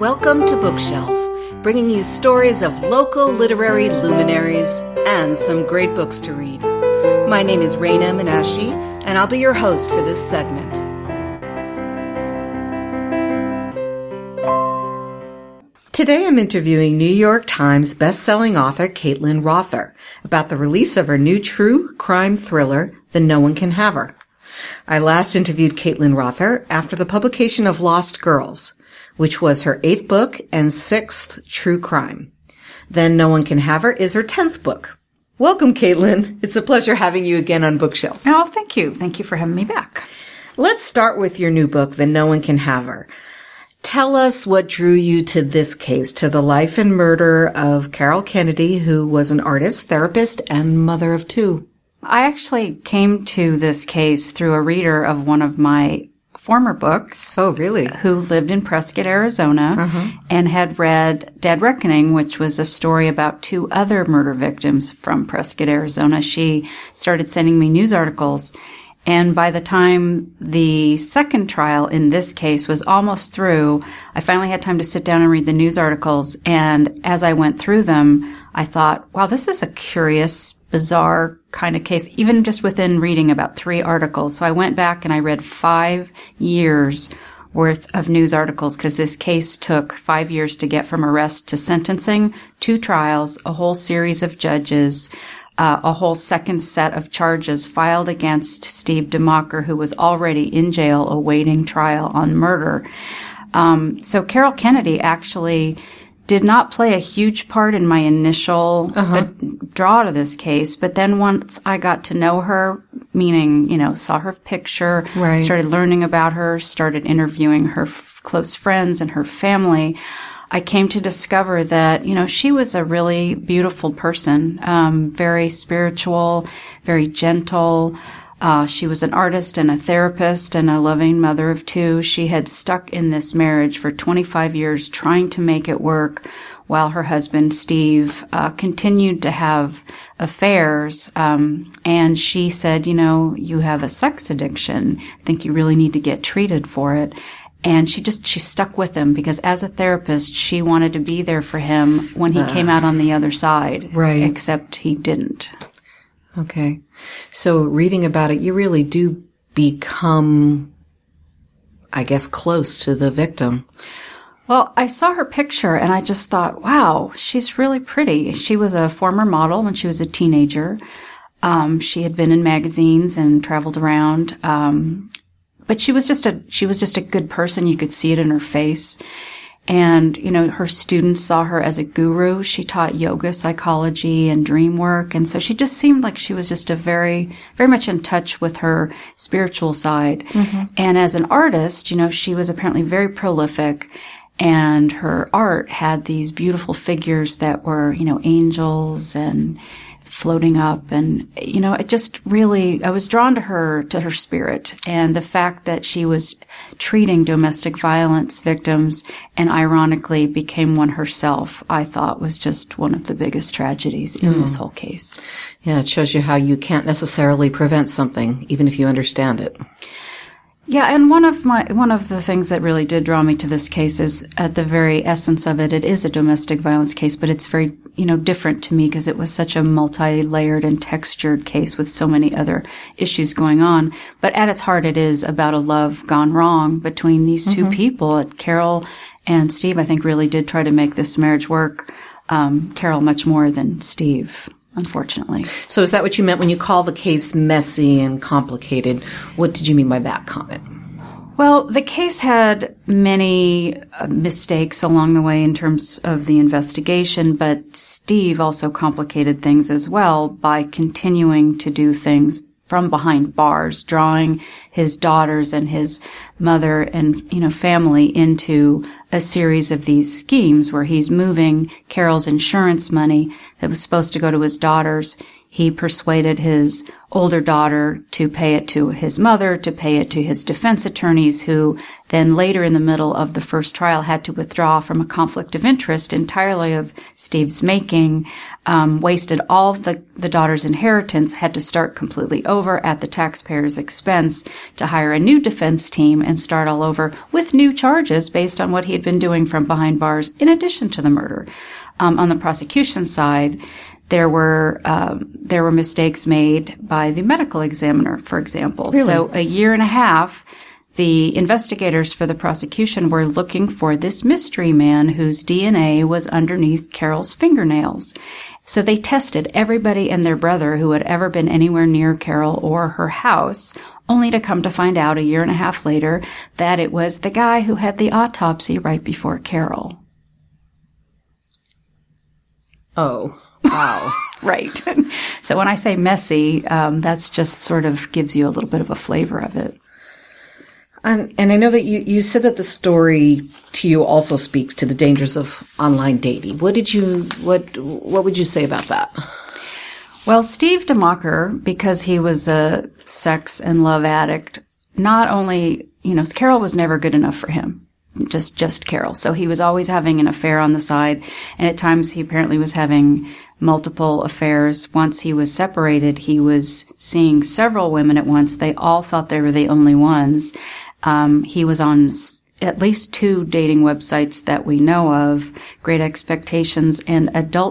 Welcome to Bookshelf, bringing you stories of local literary luminaries and some great books to read. My name is Raina Menashe, and I'll be your host for this segment. Today I'm interviewing New York Times bestselling author Caitlin Rother about the release of her new true crime thriller, The No One Can Have Her. I last interviewed Caitlin Rother after the publication of Lost Girls, which was her 8th book and 6th true crime. Then No One Can Have Her is her 10th book. Welcome, Caitlin. It's a pleasure having you again on Bookshelf. Oh, thank you. Thank you for having me back. Let's start with your new book, The No One Can Have Her. Tell us what drew you to this case, to the life and murder of Carol Kennedy, who was an artist, therapist, and mother of 2. I actually came to this case through a reader of one of my former books. Oh, really? Who lived in Prescott, Arizona, and had read Dead Reckoning, which was a story about 2 other murder victims from Prescott, Arizona. She started sending me news articles, and by the time the second trial in this case was almost through, I finally had time to sit down and read the news articles, and as I went through them, I thought, wow, this is a curious, bizarre kind of case, even just within reading about 3 articles. So I went back and I read 5 years worth of news articles because this case took 5 years to get from arrest to sentencing, 2 trials, a whole series of judges, a whole second set of charges filed against Steve DeMacher, who was already in jail awaiting trial on murder. So Carol Kennedy actually did not play a huge part in my initial draw to this case. But then once I got to know her, meaning, saw her picture, started learning about her, started interviewing her close friends and her family, I came to discover that, she was a really beautiful person, very spiritual, very gentle. She was an artist and a therapist and a loving mother of 2. She had stuck in this marriage for 25 years trying to make it work while her husband, Steve, continued to have affairs. And she said, you have a sex addiction. I think you really need to get treated for it. And she stuck with him because as a therapist, she wanted to be there for him when he came out on the other side. Right. Except he didn't. Okay. So reading about it, you really do become, I guess, close to the victim. Well, I saw her picture and I just thought, wow, she's really pretty. She was a former model when she was a teenager. She had been in magazines and traveled around. But she was just a good person. You could see it in her face. And, her students saw her as a guru. She taught yoga, psychology, and dream work. And so she just seemed like she was just a very, very much in touch with her spiritual side. And as an artist, she was apparently very prolific. And her art had these beautiful figures that were, angels and floating up. And, it just really, I was drawn to her spirit. And the fact that she was treating domestic violence victims and ironically became one herself, I thought was just one of the biggest tragedies in this whole case. Yeah, it shows you how you can't necessarily prevent something, even if you understand it. Yeah, and one of the things that really did draw me to this case is at the very essence of it, it is a domestic violence case, but it's very, different to me because it was such a multi-layered and textured case with so many other issues going on. But at its heart, it is about a love gone wrong between these 2 people. Carol and Steve, I think, really did try to make this marriage work. Carol much more than Steve, unfortunately. So is that what you meant when you call the case messy and complicated? What did you mean by that comment? Well, the case had many mistakes along the way in terms of the investigation, but Steve also complicated things as well by continuing to do things from behind bars, drawing his daughters and his mother and, family into a series of these schemes where he's moving Carol's insurance money that was supposed to go to his daughters. He persuaded his older daughter to pay it to his mother, to pay it to his defense attorneys, who then later in the middle of the first trial had to withdraw from a conflict of interest entirely of Steve's making, wasted all of the daughter's inheritance, had to start completely over at the taxpayer's expense to hire a new defense team and start all over with new charges based on what he had been doing from behind bars in addition to the murder. On the prosecution side, there were mistakes made by the medical examiner, for example. Really? So a year and a half, the investigators for the prosecution were looking for this mystery man whose DNA was underneath Carol's fingernails. So they tested everybody and their brother who had ever been anywhere near Carol or her house, only to come to find out a year and a half later that it was the guy who had the autopsy right before Carol. Oh, wow. Right. So when I say messy, that's just sort of gives you a little bit of a flavor of it. And I know that you said that the story to you also speaks to the dangers of online dating. What would you say about that? Well, Steve DeMacher, because he was a sex and love addict, not only, Carol was never good enough for him. Just Carol. So he was always having an affair on the side. And at times he apparently was having multiple affairs. Once he was separated, he was seeing several women at once. They all thought they were the only ones. He was on at least 2 dating websites that we know of, Great Expectations and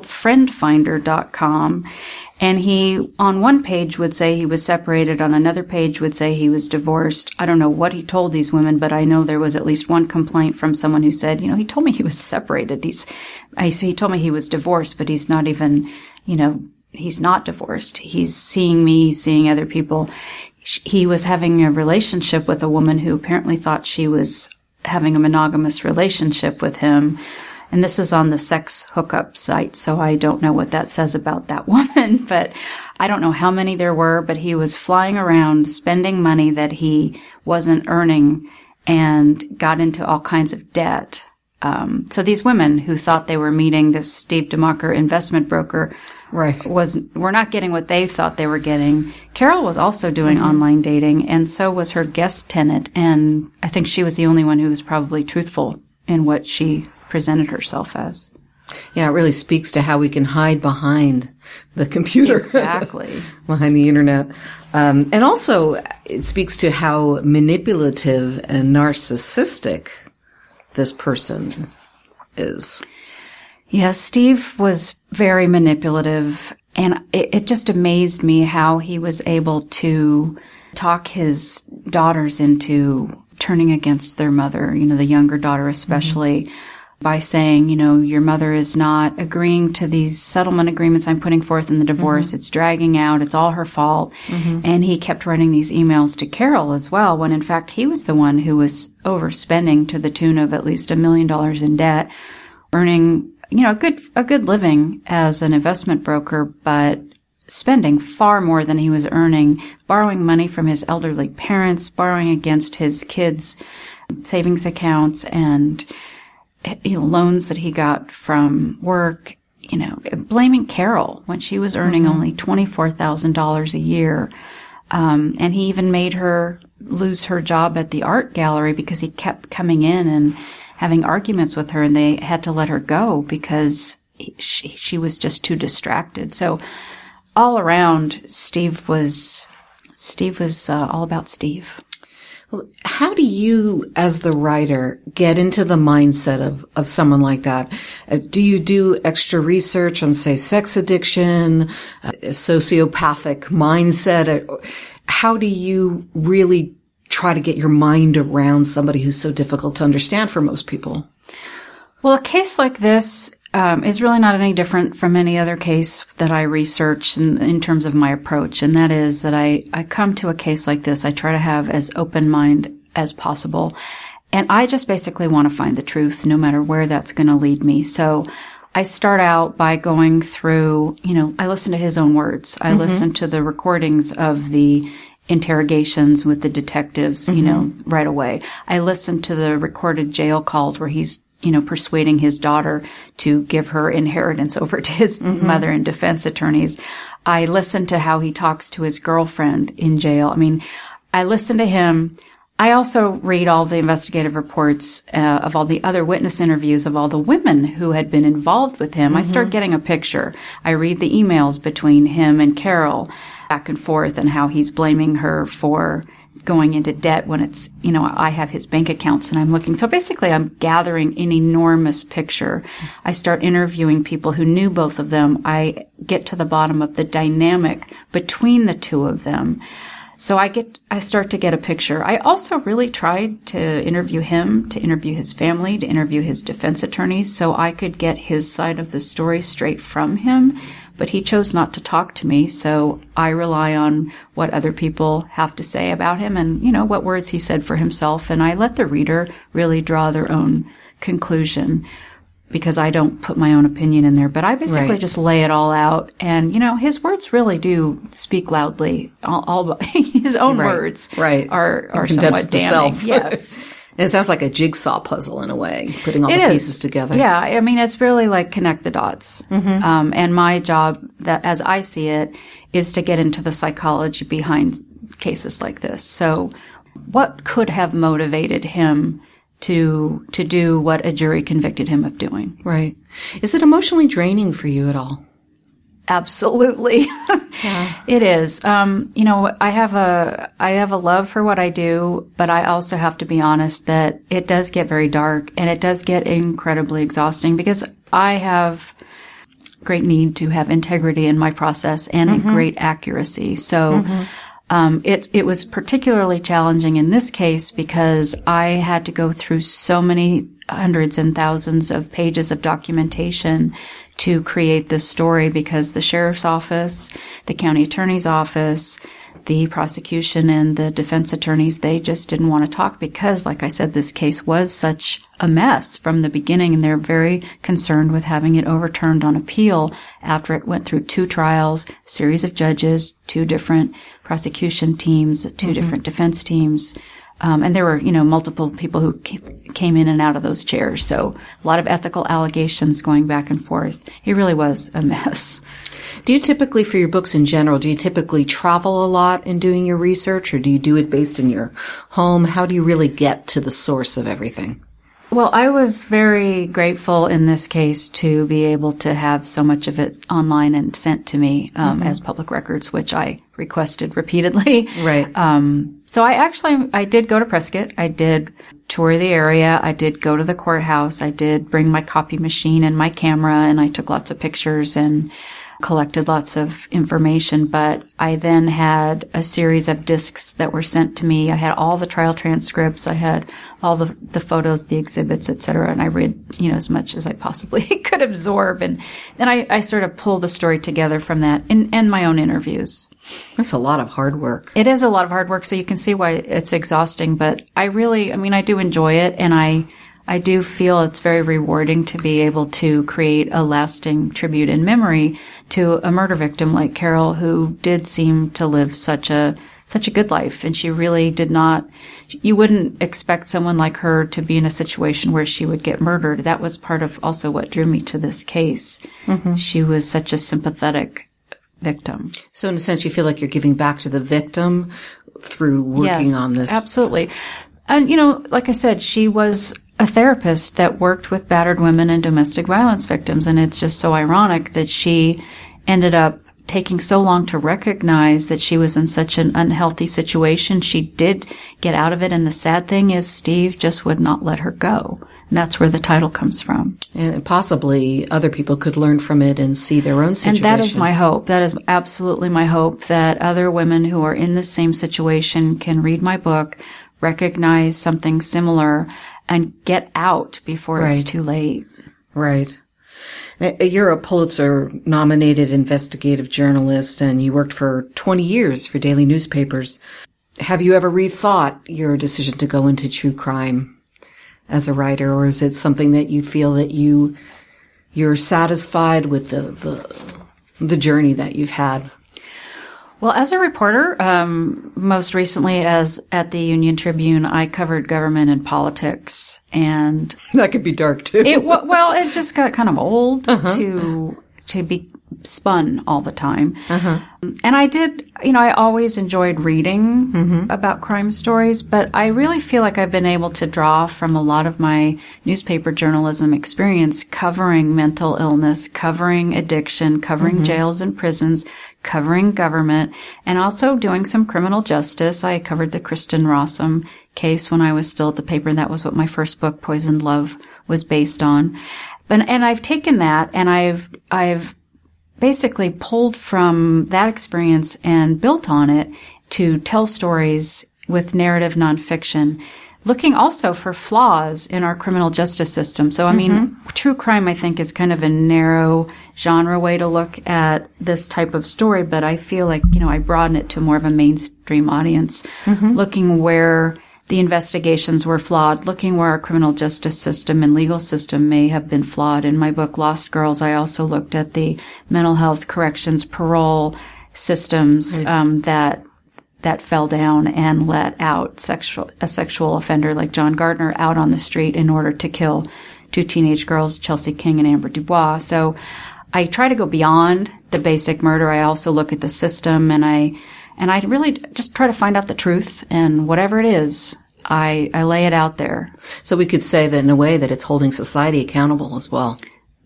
AdultFriendFinder.com. And he, on one page, would say he was separated. On another page would say he was divorced. I don't know what he told these women, but I know there was at least one complaint from someone who said, he told me he was separated. He told me he was divorced, but he's not even, he's not divorced. He's seeing me, he's seeing other people. He was having a relationship with a woman who apparently thought she was having a monogamous relationship with him. And this is on the sex hookup site, so I don't know what that says about that woman, but I don't know how many there were, but he was flying around spending money that he wasn't earning and got into all kinds of debt. So these women who thought they were meeting this Steve DeMacher investment broker right. were not getting what they thought they were getting. Carol was also doing online dating, and so was her guest tenant, and I think she was the only one who was probably truthful in what she presented herself as. Yeah, it really speaks to how we can hide behind the computer. Exactly. Behind the internet. And also, it speaks to how manipulative and narcissistic this person is. Yes, Steve was very manipulative, and it just amazed me how he was able to talk his daughters into turning against their mother, the younger daughter especially, by saying, your mother is not agreeing to these settlement agreements I'm putting forth in the divorce. It's dragging out. It's all her fault. And he kept writing these emails to Carol as well, when in fact he was the one who was overspending to the tune of at least $1 million in debt, earning, a good living as an investment broker, but spending far more than he was earning, borrowing money from his elderly parents, borrowing against his kids' savings accounts and loans that he got from work, blaming Carol when she was earning only $24,000 a year. And he even made her lose her job at the art gallery because he kept coming in and having arguments with her, and they had to let her go because she was just too distracted. So all around, Steve was all about Steve. Well, how do you, as the writer, get into the mindset of someone like that? Do you do extra research on, say, sex addiction, sociopathic mindset? How do you really try to get your mind around somebody who's so difficult to understand for most people? Well, a case like this is really not any different from any other case that I research in terms of my approach. And that is that I come to a case like this, I try to have as open mind as possible. And I just basically want to find the truth, no matter where that's going to lead me. So I start out by going through, I listen to his own words. I listen to the recordings of the interrogations with the detectives, right away. I listen to the recorded jail calls where he's persuading his daughter to give her inheritance over to his mother and defense attorneys. I listen to how he talks to his girlfriend in jail. I mean, I listen to him. I also read all the investigative reports of all the other witness interviews of all the women who had been involved with him. I start getting a picture. I read the emails between him and Carol back and forth and how he's blaming her for going into debt when it's, I have his bank accounts and I'm looking. So basically I'm gathering an enormous picture. I start interviewing people who knew both of them. I get to the bottom of the dynamic between the two of them. So I start to get a picture. I also really tried to interview him, to interview his family, to interview his defense attorneys so I could get his side of the story straight from him. But he chose not to talk to me, so I rely on what other people have to say about him and, what words he said for himself. And I let the reader really draw their own conclusion because I don't put my own opinion in there. But I basically just lay it all out. And, his words really do speak loudly. All his own words are somewhat damning. Yes. And it sounds like a jigsaw puzzle in a way, putting all the pieces together. Yeah, I mean, it's really like connect the dots. And my job, that as I see it, is to get into the psychology behind cases like this. So what could have motivated him to do what a jury convicted him of doing? Right. Is it emotionally draining for you at all? Absolutely. Yeah. It is. I have a love for what I do, but I also have to be honest that it does get very dark and it does get incredibly exhausting because I have great need to have integrity in my process and a great accuracy. So, it was particularly challenging in this case because I had to go through so many hundreds and thousands of pages of documentation to create this story because the sheriff's office, the county attorney's office, the prosecution and the defense attorneys, they just didn't want to talk because, like I said, this case was such a mess from the beginning and they're very concerned with having it overturned on appeal after it went through 2 trials, series of judges, 2 different prosecution teams, 2 different defense teams. And there were, multiple people who came in and out of those chairs. So a lot of ethical allegations going back and forth. It really was a mess. Do you typically, for your books in general, do you typically travel a lot in doing your research or do you do it based in your home? How do you really get to the source of everything? Well, I was very grateful in this case to be able to have so much of it online and sent to me as public records, which I requested repeatedly. Right. So I did go to Prescott. I did tour the area. I did go to the courthouse. I did bring my copy machine and my camera, and I took lots of pictures and collected lots of information. But I then had a series of discs that were sent to me. I had all the trial transcripts. I had all the photos, the exhibits, et cetera. And I read, as much as I possibly could absorb. And then I sort of pulled the story together from that and my own interviews. That's a lot of hard work. It is a lot of hard work. So you can see why it's exhausting, but I do enjoy it. And I do feel it's very rewarding to be able to create a lasting tribute in memory to a murder victim like Carol, who did seem to live such a good life. And she really did not, you wouldn't expect someone like her to be in a situation where she would get murdered. That was part of also what drew me to this case. She was such a sympathetic victim. So in a sense, you feel like you're giving back to the victim through working on this. Absolutely. And, like I said, she was a therapist that worked with battered women and domestic violence victims. And it's just so ironic that she ended up taking so long to recognize that she was in such an unhealthy situation. She did get out of it. And the sad thing is Steve just would not let her go. And that's where the title comes from. And possibly other people could learn from it and see their own situation. And that is my hope. That is absolutely my hope, that other women who are in the same situation can read my book, recognize something similar, and get out before it's too late. Right. You're a Pulitzer-nominated investigative journalist, and you worked for 20 years for daily newspapers. Have you ever rethought your decision to go into true crime as a writer, or is it something that you feel that you're satisfied with the journey that you've had? Well, as a reporter, most recently as at the Union Tribune, I covered government and politics, and that could be dark too. It just got kind of old to be spun all the time. And I did, I always enjoyed reading about crime stories, but I really feel like I've been able to draw from a lot of my newspaper journalism experience covering mental illness, covering addiction, covering jails and prisons, covering government, and also doing some criminal justice. I covered the Kristen Rossum case when I was still at the paper, and that was what my first book, Poisoned Love, was based on. And I've taken that and I've basically pulled from that experience and built on it to tell stories with narrative nonfiction, looking also for flaws in our criminal justice system. So, I mean, true crime, I think, is kind of a narrow genre way to look at this type of story, but I feel like, I broaden it to more of a mainstream audience, looking where the investigations were flawed, looking where our criminal justice system and legal system may have been flawed. In my book, Lost Girls, I also looked at the mental health, corrections, parole systems that fell down and let out a sexual offender like John Gardner out on the street in order to kill 2 teenage girls, Chelsea King and Amber Dubois. So I try to go beyond the basic murder. I also look at the system, and I really just try to find out the truth, and whatever it is, I lay it out there. So we could say that in a way that it's holding society accountable as well.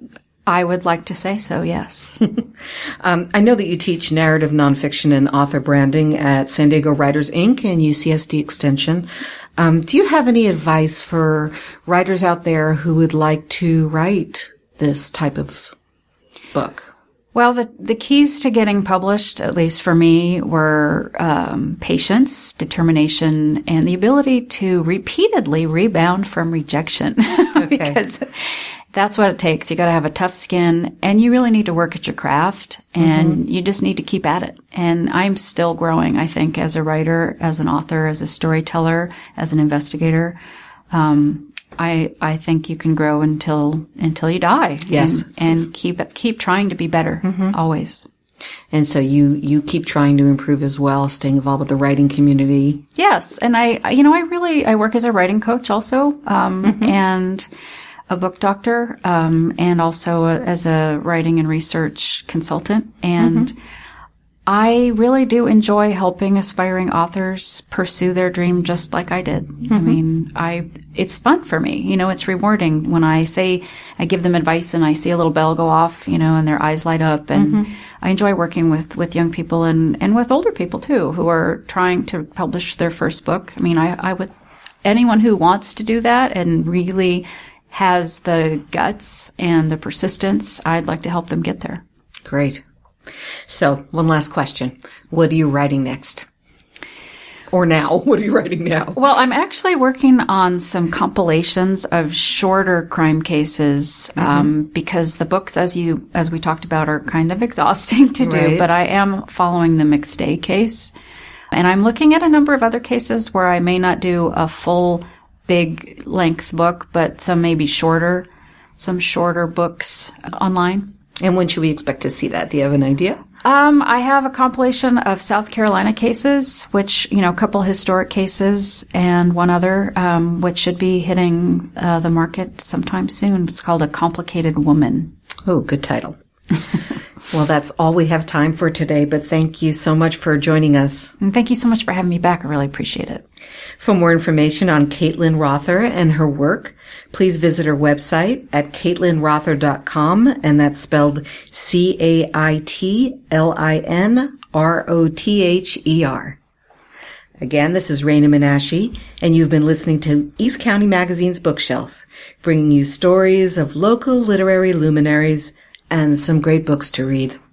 I would like to say so, yes. I know that you teach narrative nonfiction and author branding at San Diego Writers Inc. and UCSD Extension. Do you have any advice for writers out there who would like to write this type of book? Well, the keys to getting published, at least for me, were patience, determination, and the ability to repeatedly rebound from rejection. Because that's what it takes. You got to have a tough skin, and you really need to work at your craft, and you just need to keep at it. And I'm still growing, I think, as a writer, as an author, as a storyteller, as an investigator. I think you can grow until you die. Yes. And keep trying to be better, always. And so you keep trying to improve as well, staying involved with the writing community. Yes. And I work as a writing coach also, and a book doctor, and also as a writing and research consultant. And I really do enjoy helping aspiring authors pursue their dream just like I did. I mean, it's fun for me. It's rewarding when I give them advice and I see a little bell go off, and their eyes light up. And I enjoy working with young people and with older people too, who are trying to publish their first book. I mean, I would, anyone who wants to do that and really has the guts and the persistence, I'd like to help them get there. Great. So, one last question. What are you writing next? Or now? What are you writing now? Well, I'm actually working on some compilations of shorter crime cases, because the books, as we talked about, are kind of exhausting to do, but I am following the McStay case. And I'm looking at a number of other cases where I may not do a full big length book, but some shorter books online. And when should we expect to see that? Do you have an idea? I have a compilation of South Carolina cases, which, a couple historic cases and one other, which should be hitting the market sometime soon. It's called A Complicated Woman. Oh, good title. Well, that's all we have time for today, but thank you so much for joining us. And thank you so much for having me back. I really appreciate it. For more information on Caitlin Rother and her work, please visit her website at CaitlinRother.com, and that's spelled CaitlinRother. Again, this is Raina Menashe, and you've been listening to East County Magazine's Bookshelf, bringing you stories of local literary luminaries and some great books to read.